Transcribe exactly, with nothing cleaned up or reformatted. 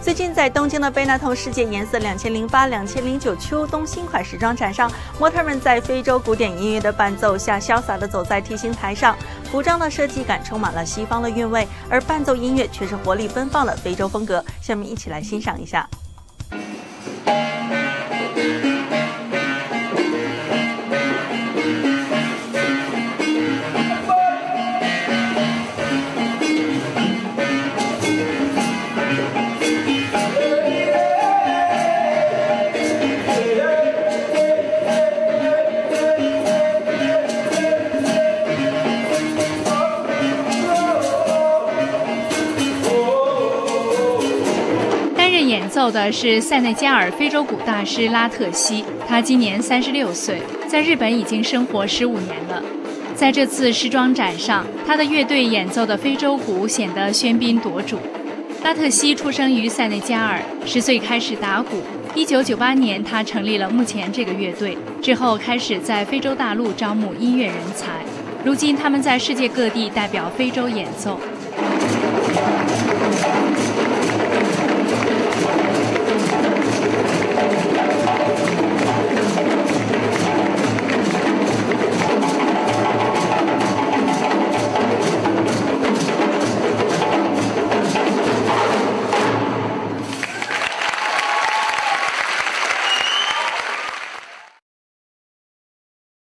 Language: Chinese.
最近在东京的贝纳通世界颜色两千零八、两千零九秋冬新款时装展上，模特们在非洲古典音乐的伴奏下，潇洒地走在 T 型台上。服装的设计感充满了西方的韵味，而伴奏音乐却是活力奔放的非洲风格。下面一起来欣赏一下。 演奏的是塞内加尔非洲鼓大师拉特西，他今年三十六岁，在日本已经生活十五年了。在这次时装展上，他的乐队演奏的非洲鼓显得喧宾夺主。拉特西出生于塞内加尔，十岁开始打鼓。一九九八年，他成立了目前这个乐队，之后开始在非洲大陆招募音乐人才。如今，他们在世界各地代表非洲演奏。